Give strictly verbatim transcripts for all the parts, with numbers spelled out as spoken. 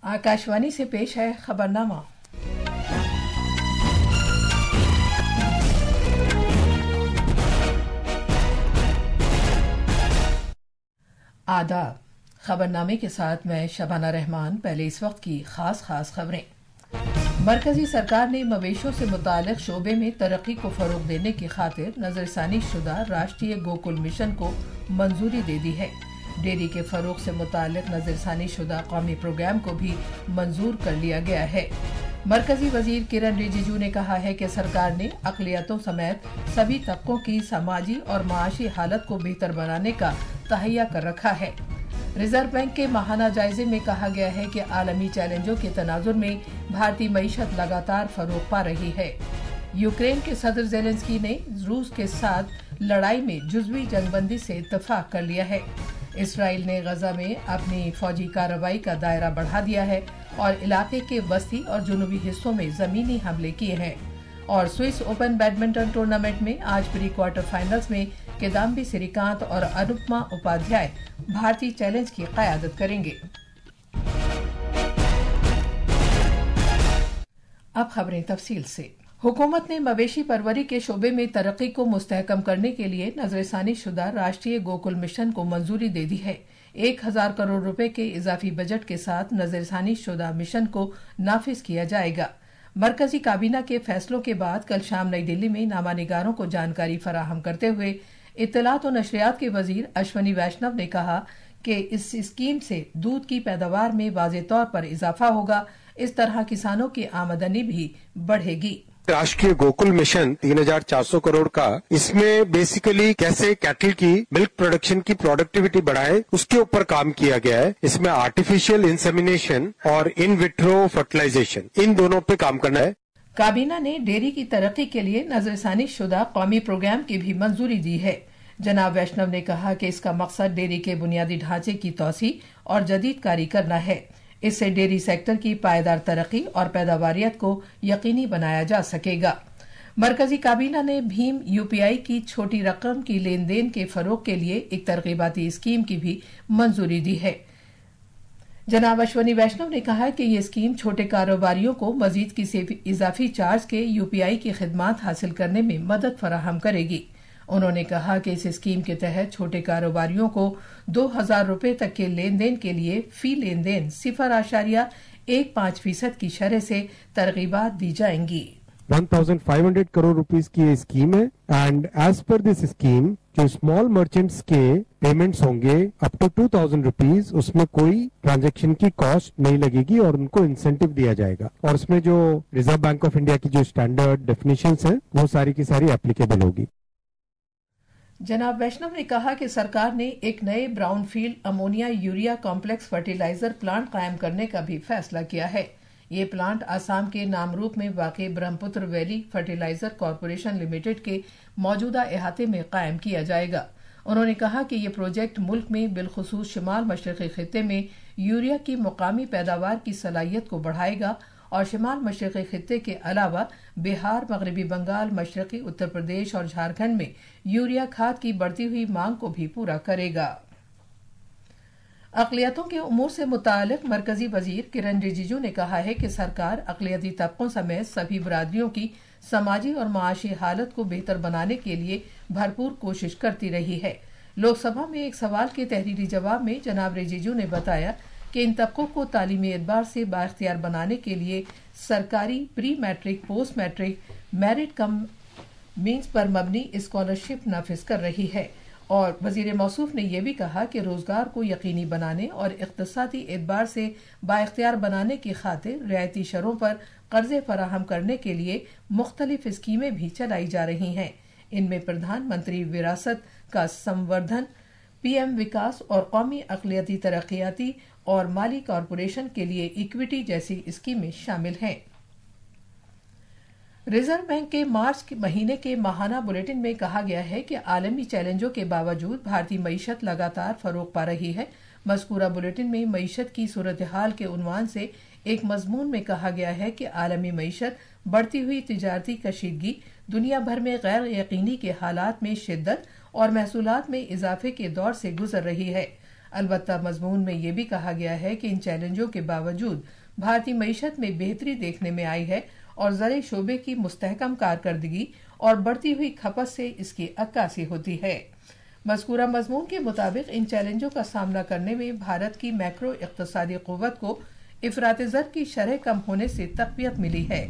आकाशवाणी से पेश है खबरनामा। आदाब। खबरनामे के साथ मैं शबाना रहमान। पहले इस वक्त की खास खास खबरें। मरकजी सरकार ने मवेशियों से मुताल्लिक शोबे में तरक्की को फरोग देने की खातिर नजरसानी शुदा राष्ट्रीय गोकुल मिशन को मंजूरी दे दी है। डेयरी के फरोग से मुताल्लिक नजरसानी शुदा कौमी प्रोग्राम को भी मंजूर कर लिया गया है। मरकजी वजीर किरण रिजिजू ने कहा है कि सरकार ने अक़लियतों समेत सभी तबकों की समाजी और माशी हालत को बेहतर बनाने का तहैया कर रखा है। रिजर्व बैंक के माहाना जायजे में कहा गया है कि आलमी चैलेंजों के तनाजुर में भारतीय मईशत लगातार फरोग पा रही है। यूक्रेन के सदर ज़ेलेंस्की ने रूस के साथ लड़ाई में जुज़वी जंगबंदी से इत्तफाक कर लिया है। इसराइल ने गजा में अपनी फौजी कार्रवाई का दायरा बढ़ा दिया है और इलाके के वस्ती और जुनूबी हिस्सों में जमीनी हमले किए हैं। और स्विस ओपन बैडमिंटन टूर्नामेंट में आज प्री क्वार्टर फाइनल्स में किदाम्बी श्रीकांत और अनुपमा उपाध्याय भारतीय चैलेंज की क़यादत करेंगे। अब खबरें तफसील से। हुकूमत ने मवेशी परवरी के शोबे में तरक्की को मुस्तहकम करने के लिए नजरसानी शुदा राष्ट्रीय गोकुल मिशन को मंजूरी दे दी है। एक हजार करोड़ रुपए के इजाफी बजट के साथ नजरसानी शुदा मिशन को नाफिज किया जाएगा। मरकजी काबीना के फैसलों के बाद कल शाम नई दिल्ली में नामानिगारों को जानकारी फराहम करते हुए इत्तलात और नशरियात के वजीर अश्वनी वैष्णव ने कहा कि इस स्कीम से दूध की पैदावार में वाज़ेह तौर पर इजाफा होगा। इस तरह किसानों की आमदनी भी बढ़ेगी। राष्ट्रीय गोकुल मिशन तीन हजार चार सौ करोड़ का, इसमें बेसिकली कैसे कैटल की मिल्क प्रोडक्शन की प्रोडक्टिविटी बढ़ाए उसके ऊपर काम किया गया है। इसमें आर्टिफिशियल इंसेमिनेशन और इन विट्रो फर्टिलाइजेशन, इन दोनों पे काम करना है। काबीना ने डेयरी की तरक्की के लिए नजरसानी शुदा कौमी प्रोग्राम की भी मंजूरी दी है। जनाब वैष्णव ने कहा कि इसका मकसद डेयरी के बुनियादी ढांचे की तोसी और जदीद कारी करना है। इससे डेयरी सेक्टर की पायदार तरक्की और पैदावारियत को यकीनी बनाया जा सकेगा। मरकजी काबीना ने भीम यूपीआई की छोटी रकम की लेन देन के फरोग के लिए एक तरगीबाती स्कीम की भी मंजूरी दी है। जनाब अश्वनी वैष्णव ने कहा कि ये स्कीम छोटे कारोबारियों को मजीद किसी इजाफी चार्ज के यूपीआई की खिदमात हासिल करने में मदद फराहम करेगी। उन्होंने कहा कि इस स्कीम के तहत छोटे कारोबारियों को दो हजार रुपए तक के लेन देन के लिए फी लेन देन सिफर आशारिया एक पाँच फीसद की शरह से तरगीबात दी जाएंगी। पंद्रह सौ करोड़ रुपीस की ये स्कीम है and as per this scheme जो स्मॉल मर्चेंट्स के पेमेंट्स होंगे up to two thousand rupees, उसमें कोई ट्रांजैक्शन की कॉस्ट नहीं लगेगी और उनको इंसेंटिव दिया जाएगा। और उसमें जो रिजर्व बैंक ऑफ इंडिया की जो स्टैंडर्ड डेफिनेशंस हैं वो सारी की सारी एप्लीकेबल होगी। जनाब वैष्णव ने कहा कि सरकार ने एक नए brownfield ammonia urea complex fertiliser plant कायम करने का भी फैसला किया है। ये प्लांट आसाम के नामरूप में वाक़ई Brahmaputra valley fertiliser corporation limited के मौजूदा अहाते में कायम किया जाएगा। उन्होंने कहा कि ये प्रोजेक्ट मुल्क में बिलखुसूस शिमाल मशरक़ी खित्ते में यूरिया की मुकामी पैदावार की सलाहियत को बढ़ाएगा और शिमाल मशरक़ी खित्ते के अलावा बिहार, मगरबी बंगाल, मशरक़ी उत्तर प्रदेश और झारखंड में यूरिया खाद की बढ़ती हुई मांग को भी पूरा करेगा। अक़लियतों के उमूर से मुताल्लिक़ मरकजी वजीर किरण रिजिजू ने कहा है कि सरकार अक़लियती तबकों समेत सभी बरादरियों की समाजी और माशी हालत को बेहतर बनाने के लिए भरपूर कोशिश करती रही है। लोकसभा में एक सवाल के तहरीरी जवाब में जनाब रिजिजू ने बताया कि इन तबकों को तालीमी एतबार से बाइख्तियार बनाने के लिए सरकारी pre matric, post matric, merit cum means पर मबनी स्कॉलरशिप नाफिज कर रही है। और वजीर मौसूफ ने यह भी कहा कि रोजगार को यकीनी बनाने और इक़्तिसादी एतबार से बाइख्तियार बनाने की खातिर रियायती शरों पर कर्जे फराहम करने के लिए मुख्तलिफ स्कीमें भी चलाई जा रही हैं। इनमें प्रधानमंत्री विरासत का संवर्धन, पीएम विकास और कौमी अक़लियती तरक्याती और माली कॉरपोरेशन के लिए इक्विटी जैसी स्कीमें शामिल हैं। रिजर्व बैंक के मार्च के महीने के माहाना बुलेटिन में कहा गया है कि आलमी चैलेंजों के बावजूद भारतीय मईशत लगातार फरोग पा रही है। मज़कूरा बुलेटिन में मईशत की सूरत हाल के उन्वान से एक मजमून में कहा गया है कि आलमी मईशत बढ़ती हुई तिजारती कशीदगी, दुनिया भर में गैर यकीनी के हालात में शिद्दत और महसूलात में इजाफे के दौर से गुजर रही है। البتہ مضمون میں یہ بھی کہا گیا ہے کہ ان چیلنجوں کے باوجود بھارتی معیشت میں بہتری دیکھنے میں آئی ہے اور زرعی شعبے کی مستحکم کارکردگی اور بڑھتی ہوئی کھپت سے اس کی عکاسی ہوتی ہے۔ مذکورہ مضمون کے مطابق ان چیلنجوں کا سامنا کرنے میں بھارت کی میکرو اقتصادی قوت کو افراط زر کی شرح کم ہونے سے تقویت ملی ہے۔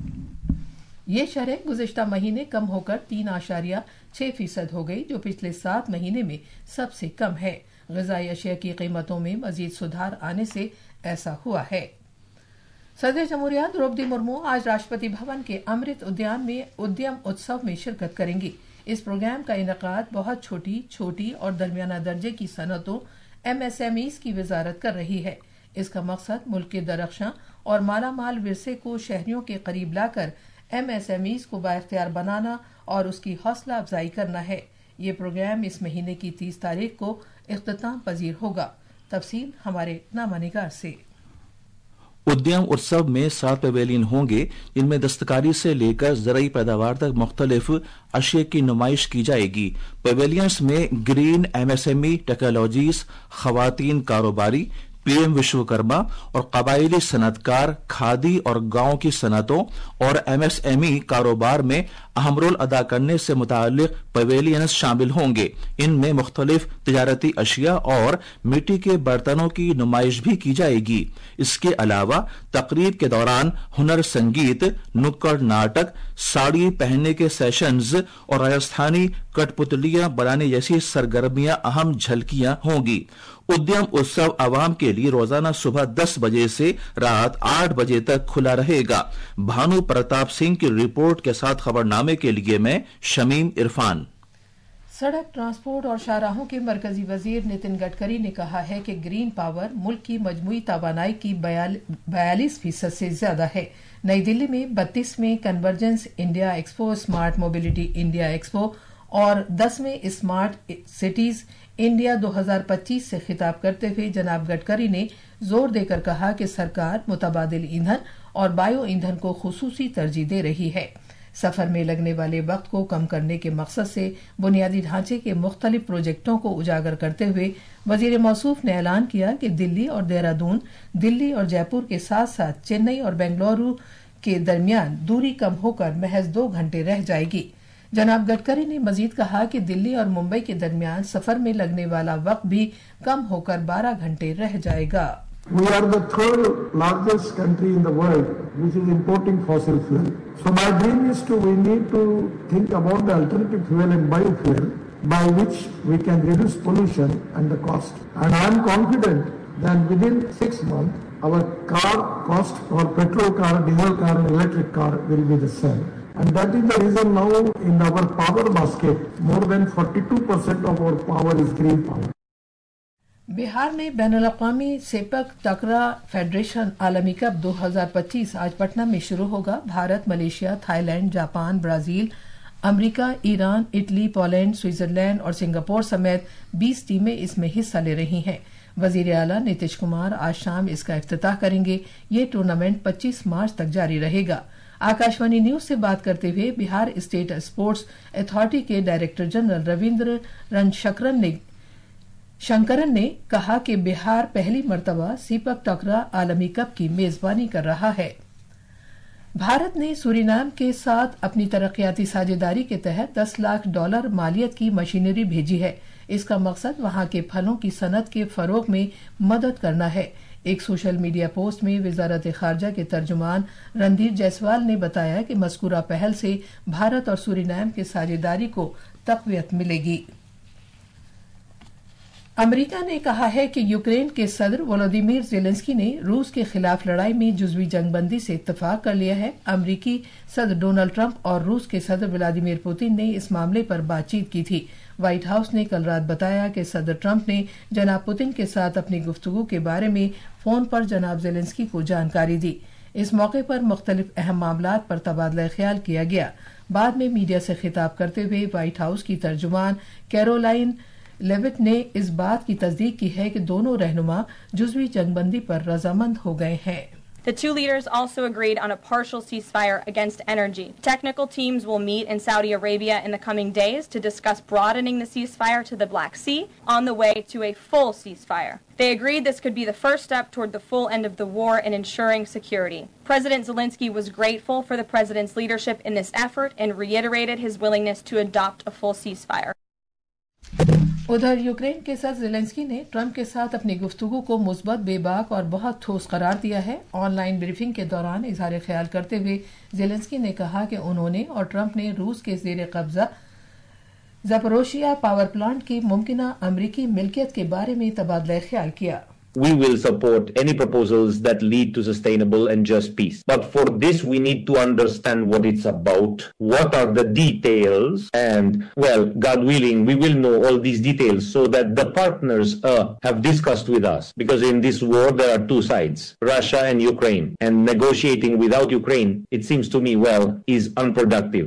یہ شرح گزشتہ مہینے کم ہو کر تین اشاریہ چھ فیصد ہو گئی، جو پچھلے سات مہینے میں سب سے کم ہے۔ غذائی اشیاء کی قیمتوں میں مزید سدھار آنے سے ایسا ہوا ہے۔ صدر جمہوریہ دروپدی مرمو آج راشٹرپتی بھون کے امرت ادیان میں ادیم اتسو میں شرکت کریں گی۔ اس پروگرام کا انعقاد بہت چھوٹی چھوٹی اور درمیانہ درجے کی صنعتوں ایم ایس ایم ایز کی وزارت کر رہی ہے۔ اس کا مقصد ملک کے درخشاں اور مالا مال ورثے کو شہریوں کے قریب لا کر ایم ایس ایم ایز کو بااختیار بنانا اور اس کی حوصلہ افزائی کرنا ہے۔ یہ پروگرام اس مہینے کی تیس تاریخ کو اختتام پذیر ہوگا۔ تفصیل ہمارے نامہ نگار سے۔ ادیم اتسو میں سات پویلین ہوں گے، جن میں دستکاری سے لے کر زرعی پیداوار تک مختلف اشیاء کی نمائش کی جائے گی۔ پویلینس میں green M S M E technologies, خواتین کاروباری، پی ایم وشوکرما اور قبائلی صنعت کار، کھادی اور گاؤں کی صنعتوں اور ایم ایس ایم ای کاروبار میں اہم رول ادا کرنے سے متعلق پویلینز شامل ہوں گے۔ ان میں مختلف تجارتی اشیاء اور مٹی کے برتنوں کی نمائش بھی کی جائے گی۔ اس کے علاوہ تقریب کے دوران ہنر، سنگیت، نکڑ ناٹک، ساڑی پہننے کے سیشنز اور راجستھانی کٹ پتلیاں بنانے جیسی سرگرمیاں اہم جھلکیاں ہوں گی۔ ادیم اتسو عوام کے لیے روزانہ صبح دس بجے سے رات آٹھ بجے تک کھلا رہے گا۔ بھانو پرتاپ سنگھ کی رپورٹ کے ساتھ خبر نامے کے لیے میں شمیم عرفان۔ سڑک ٹرانسپورٹ اور شاہراہوں کے مرکزی وزیر نتن گڈکری نے کہا ہے کہ گرین پاور ملک کی مجموعی توانائی کی بیالیس فیصد سے زیادہ ہے۔ نئی دلی میں بتیسویں convergence India expo, smart mobility India expo اور دسویں اسمارٹ سٹیز انڈیا دو ہزار پچیس سے خطاب کرتے ہوئے جناب گڈکری نے زور دے کر کہا کہ سرکار متبادل ایندھن اور بایو ایندھن کو خصوصی ترجیح دے رہی ہے۔ سفر میں لگنے والے وقت کو کم کرنے کے مقصد سے بنیادی ڈھانچے کے مختلف پروجیکٹوں کو اجاگر کرتے ہوئے وزیر موصوف نے اعلان کیا کہ دلی اور دہرادون، دلی اور جے پور کے ساتھ ساتھ چنئی اور بنگلورو کے درمیان دوری کم ہو کر محض دو گھنٹے رہ جائے گی۔ جناب گڈکری نے مزید کہا کہ دلی اور ممبئی کے درمیان سفر میں لگنے والا وقت بھی کم ہو کر بارہ گھنٹے رہ جائے گا۔ We are the third largest country in the world which is importing fossil fuel. So my dream is to, we need to think about the alternative fuel and biofuel by which we can reduce pollution and the cost. And I am confident that within six months our car cost for petrol car, diesel car and electric car will be the same. And that is the reason now in our power basket more than forty-two percent of our power is green power. بہار میں بین الاقوامی sepak takraw federation عالمی cup دو ہزار پچیس آج پٹنہ میں شروع ہوگا۔ Bharat, Malaysia, Thailand, Japan, Brazil, امریکہ، ایران، اٹلی، پولینڈ، سوئٹزرلینڈ اور سنگاپور سمیت بیس ٹیمیں اس میں حصہ لے رہی ہیں۔ وزیر اعلیٰ نتیش کمار آج شام اس کا افتتاح کریں گے۔ یہ ٹورنامنٹ پچیس مارچ تک جاری رہے گا۔ آکاشوانی نیوز سے بات کرتے ہوئے بہار اسٹیٹ اسپورٹس اتھارٹی کے director general Ravindran Shankaran نے شنکرن نے کہا کہ بہار پہلی مرتبہ سیپک ٹکرا عالمی کپ کی میزبانی کر رہا ہے۔ بھارت نے سورینام کے ساتھ اپنی ترقیاتی ساجھیداری کے تحت دس لاکھ ڈالر مالیت کی مشینری بھیجی ہے۔ اس کا مقصد وہاں کے پھلوں کی صنعت کے فروغ میں مدد کرنا ہے۔ ایک سوشل میڈیا پوسٹ میں وزارت خارجہ کے ترجمان رندھیر جیسوال نے بتایا کہ مذکورہ پہل سے بھارت اور سورینام کی ساجھیداری کو تقویت ملے گی۔ امریکہ نے کہا ہے کہ یوکرین کے صدر ولودیمیر زیلنسکی نے روس کے خلاف لڑائی میں جزوی جنگ بندی سے اتفاق کر لیا ہے۔ امریکی صدر ڈونلڈ ٹرمپ اور روس کے صدر ولادیمیر پوتن نے اس معاملے پر بات چیت کی تھی۔ وائٹ ہاؤس نے کل رات بتایا کہ صدر ٹرمپ نے جناب پوتن کے ساتھ اپنی گفتگو کے بارے میں فون پر جناب زیلنسکی کو جانکاری دی۔ اس موقع پر مختلف اہم معاملات پر تبادلہ خیال کیا گیا۔ بعد میں میڈیا سے خطاب کرتے ہوئے وائٹ ہاؤس کی ترجمان کیرولائن لیوٹ نے اس بات کی تصدیق کی ہے کہ دونوں رہنما جزوی جنگ بندی پر رضامند ہو گئے ہیں۔ The two leaders also agreed on a partial ceasefire against energy. Technical teams will meet in Saudi Arabia in the coming days to discuss broadening the ceasefire to the Black Sea on the way to a full ceasefire. They agreed this could be the first step toward the full end of the war and ensuring security. President Zelensky was grateful for the president's leadership in this effort and reiterated his willingness to adopt a full ceasefire. उधर Ukraine के सदर Zelensky ने Trump के साथ अपनी गुफ्तगू को मुस्बत, बेबाक और बहुत ठोस करार दिया है। ऑनलाइन ब्रीफिंग के दौरान इजहार ख्याल करते हुए ज़ेलेंस्की ने कहा कि उन्होंने और ट्रंप ने रूस के ज़ेर कब्जा ज़ापोरिज़िया पावर प्लांट की मुमकिना अमरीकी मिल्कियत के बारे में तबादला ख्याल किया। We will support any proposals that lead to sustainable and just peace. But for this, we need to understand what it's about, what are the details, and, well, God willing, we will know all these details so that the partners uh, have discussed with us. Because in this war, there are two sides, Russia and Ukraine. And negotiating without Ukraine, it seems to me, well, is unproductive.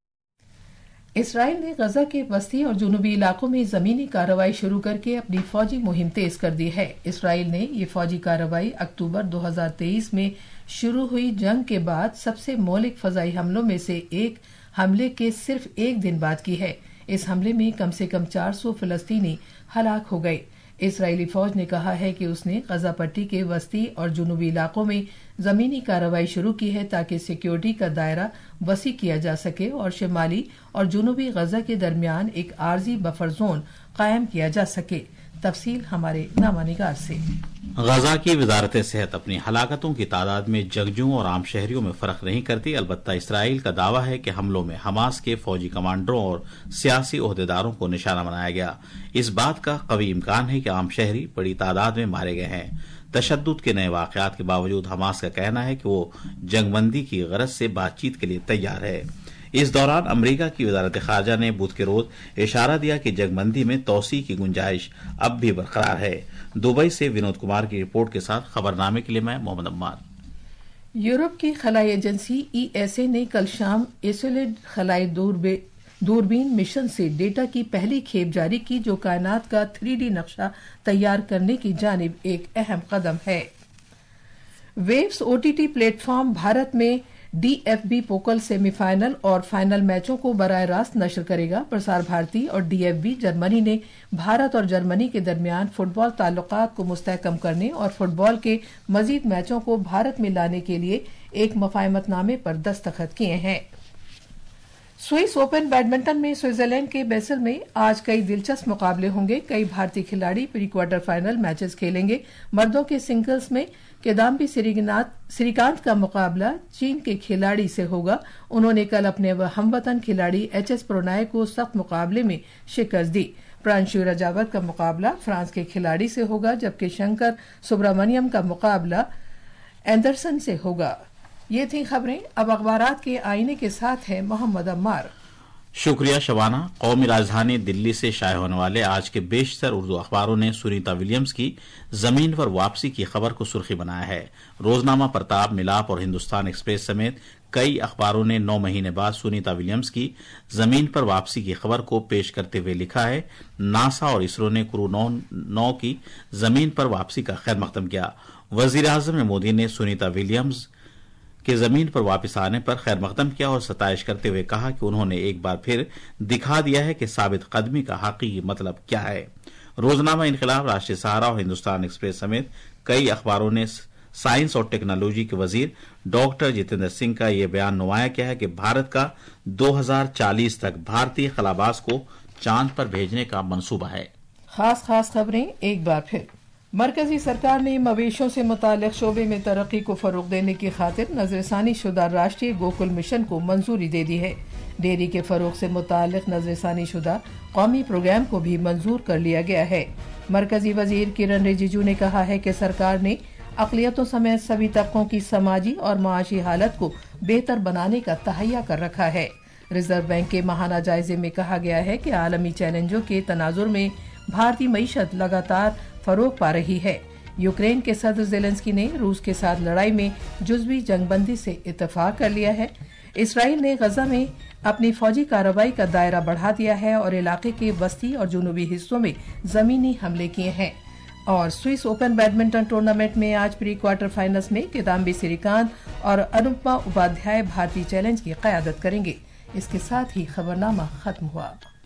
Israel ने Gaza के वस्ती और जुनूबी इलाकों में जमीनी कार्रवाई शुरू करके अपनी फौजी मुहिम तेज कर दी है। इसराइल ने ये फौजी कार्रवाई अक्टूबर दो हज़ार तेईस में शुरू हुई जंग के बाद सबसे मौलिक फजाई हमलों में से एक हमले के सिर्फ एक दिन बाद की है। इस हमले में कम से कम चार सौ फिलिस्तीनी हलाक हो गए। इसराइली फौज ने कहा है कि उसने गजा पट्टी के वस्ती और जुनूबी इलाकों में जमीनी कार्रवाई शुरू की है ताकि सिक्योरिटी का दायरा वसी किया जा सके और शिमाली और जुनूबी गजा के दरमियान एक आर्जी बफर जोन कायम किया जा सके। तफसील हमारे नामानिगार से। गजा की वजारत सेहत अपनी हलाकतों की तादाद में जंगजुओं और आम शहरियों में फर्क नहीं करती। अलबत्ता इसराइल का दावा है कि हमलों में हमास के फौजी कमांडरों और सियासी ओहदेदारों को निशाना बनाया गया। इस बात का कवी इम्कान है कि आम शहरी बड़ी तादाद में मारे गए हैं। तशद्दुद के नए वाकयात के बावजूद हमास का कहना है कि वो जंगबंदी की गरज से बातचीत के लिए तैयार है। इस दौरान अमरीका की वजारत खारजा ने बुध के रोज इशारा दिया कि जंगबंदी में तोसी की गुंजाइश अब भी बरकरार है। दुबई से विनोद कुमार की रिपोर्ट के साथ खबरनामे के लिए मैं मोहम्मद अम्मार। यूरोप की खलाई एजेंसी ई एस ए ने कल शाम एसोलेड खलाई दूरबे दूरबीन मिशन से डेटा की पहली खेप जारी की, जो कायनात का थ्री डी नक्शा तैयार करने की जानिब एक अहम कदम है। वेव्स ओटीटी प्लेटफॉर्म भारत में डीएफबी पोकल सेमीफाइनल और फाइनल मैचों को बराह रास्त नशर करेगा। प्रसार भारती और डीएफबी जर्मनी ने भारत और जर्मनी के दरमियान फुटबॉल ताल्लुकात को मुस्तहकम करने और फुटबॉल के मजीद मैचों को भारत में लाने के लिए एक मफाहमतनामे पर दस्तखत किए हैं। स्विस ओपन बैडमिंटन में स्विट्जरलैंड के बेसल में आज कई दिलचस्प मुकाबले होंगे। कई भारतीय खिलाड़ी प्री क्वार्टर फाइनल मैचेस खेलेंगे। मर्दों के सिंगल्स में किदाम्बी श्रीकांत का मुकाबला चीन के खिलाड़ी से होगा। उन्होंने कल अपने हमवतन खिलाड़ी एच एस प्रणॉय को सख्त मुकाबले में शिकस्त दी। प्रांशु रजावत का मुकाबला फ्रांस के खिलाड़ी से होगा, जबकि शंकर सुब्रमण्यम का मुकाबला एंडरसन से होगा। ये थी खबरें। अब अखबारात के आईने के साथ है मोहम्मद अम्मार। शुक्रिया शबाना। कौमी राजधानी दिल्ली से शाये होने वाले आज के बेशतर उर्दू अखबारों ने सुनीता विलियम्स की जमीन पर वापसी की खबर को सुर्खी बनाया है। रोजनामा प्रताप, मिलाप और हिंदुस्तान एक्सप्रेस समेत कई अखबारों ने नौ महीने बाद सुनीता विलियम्स की जमीन पर वापसी की खबर को पेश करते हुए लिखा है, नासा और इसरो ने क्रू नौ, नौ की जमीन पर वापसी का खैर मकदम किया। वजीर आजम मोदी ने सुनीता विलियम्स के जमीन पर वापस आने पर खैर मकदम किया और सताइश करते हुए कहा कि उन्होंने एक बार फिर दिखा दिया है कि साबित कदमी का हकीकी मतलब क्या है। रोजनामा इनकलाब, राष्ट्रीय सहारा और हिंदुस्तान एक्सप्रेस समेत कई अखबारों ने साइंस और टेक्नोलॉजी के वजीर डॉक्टर जितेंद्र सिंह का यह बयान नुमाया किया है कि भारत का दो हज़ार चालीस तक भारतीय खलाबाज को चांद पर भेजने का मंसूबा है। खास खास खबरें एक बार फिर। मरकजी सरकार ने मवेशियों से मुताल्लिक शोबे में तरक्की को फरोग देने की खातिर नजरसानी शुदा राष्ट्रीय गोकुल मिशन को मंजूरी दे दी है। डेयरी के फरोग से मुताल्लिक नजरसानी शुदा कौमी प्रोग्राम को भी मंजूर कर लिया गया है। मरकजी वजीर किरण रिजिजू ने कहा है कि सरकार ने अक़लियतों समेत सभी तबकों की समाजी और माशी हालत को बेहतर बनाने का तहैया कर रखा है। रिजर्व बैंक के माहाना जायजे में कहा गया है कि आलमी चैलेंजों के तनाजुर में भारतीय मईशत लगातार फरोग पा रही है। यूक्रेन के सदर ज़ेलेंस्की ने रूस के साथ लड़ाई में जुज़वी जंगबंदी से इत्तेफाक कर लिया है। इसराइल ने गजा में अपनी फौजी कार्रवाई का दायरा बढ़ा दिया है और इलाके के वस्ती और जुनूबी हिस्सों में जमीनी हमले किए हैं। اور سوئس اوپن بیڈمنٹن ٹورنامنٹ میں آج پری کوارٹر فائنلز میں کدامبی سریکانت اور انوپما اپادھیائے بھارتی چیلنج کی قیادت کریں گے۔ اس کے ساتھ ہی خبرنامہ ختم ہوا۔